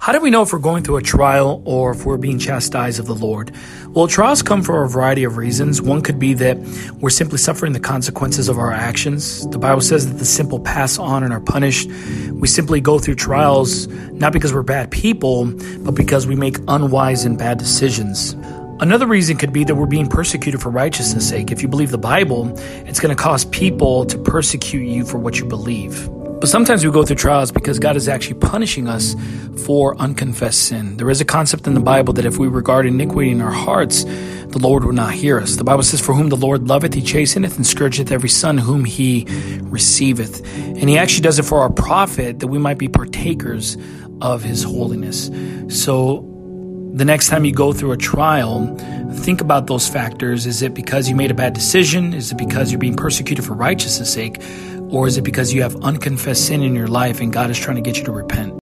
How do we know if we're going through a trial or if we're being chastised of the Lord? Well, trials come for a variety of reasons. One could be that we're simply suffering the consequences of our actions. The Bible says that the simple pass on and are punished. We simply go through trials not because we're bad people, but because we make unwise and bad decisions. Another reason could be that we're being persecuted for righteousness' sake. If you believe the Bible, it's going to cause people to persecute you for what you believe. But sometimes we go through trials because God is actually punishing us for unconfessed sin. There is a concept in the Bible that if we regard iniquity in our hearts, the Lord will not hear us. The Bible says, "For whom the Lord loveth, he chasteneth, and scourgeth every son whom he receiveth." And he actually does it for our profit, that we might be partakers of his holiness. So the next time you go through a trial, think about those factors. Is it because you made a bad decision? Is it because you're being persecuted for righteousness' sake? Or is it because you have unconfessed sin in your life and God is trying to get you to repent?